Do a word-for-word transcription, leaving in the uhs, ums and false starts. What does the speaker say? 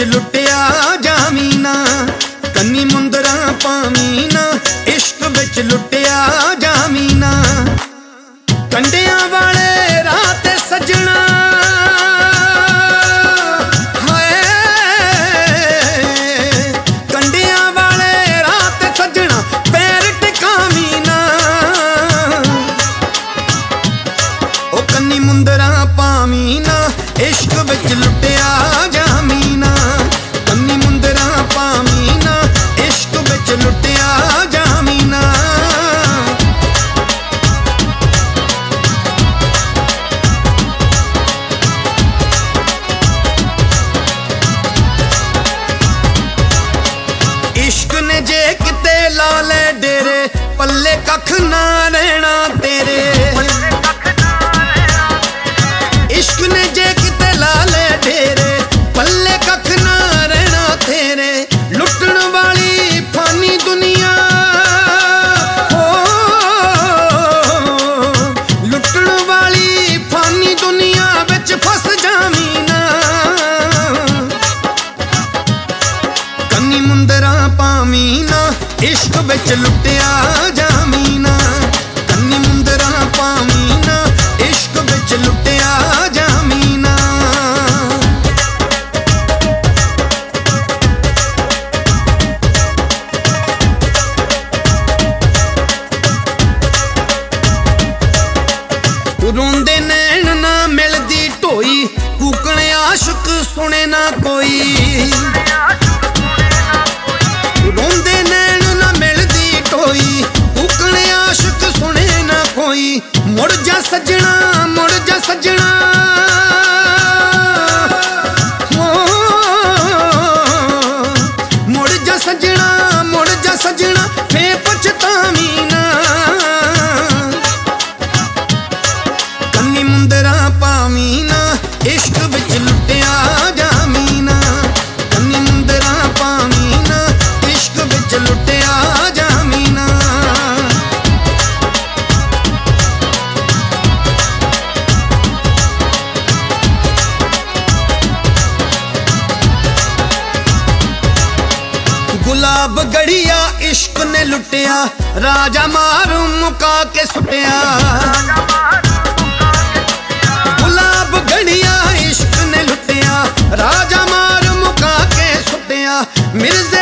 विच लुटिया जामीना, कन्नी मुंदरा पामीना, इश्क विच लुटिया जामीना। कंडिया वाले रात सजना हाय, कंडिया वाले रात सजना पैर टिकामीना। ओ कन्नी मुंदरा पामीना, इश्क विच लुटिया जामीना, कन्नी मुंदरा पामीना, इश्क विच लुटिया जामीना। इश्क ने जे किते ला ले डेरे, पल्ले कख ना रहना तेरे। इश्क ने जे किते ला ले डेरे, पल्ले कख ना रहना तेरे। लुटन वाली फानी दुनिया हो, लुटन वाली फानी दुनिया विच फस जामीना। कन्नी मुंदरा पामीना, इश्क विच लुटिया जामीना, कन्नी मुंदरा पामीना, इश्क विच लुटिया जामीना। रोंदे नैन ना मिलदी ढोई, कूकने आशिक सुने ना कोई। रोंदे नैन ना मिलदी ढोई, कूकने आशिक सुने ना कोई। मुड़ जा सजना, मुड़ जा सजना हो, मुड़ जा सजना, मुड़ जा सजना फे पछतावीना। कन्नी मुंदरा पावीना, इश्क विच लुटिया जामीना, कन्नी मुंदरा पावीना, इश्क विच लुटिया जामीना। गुलाब गड़िया इश्क ने लुटिया, राजा मारू मुका के सुटिया। गुलाब गड़िया इश्क ने लुटिया, राजा मारू मुका के सुटिया। मिर्जे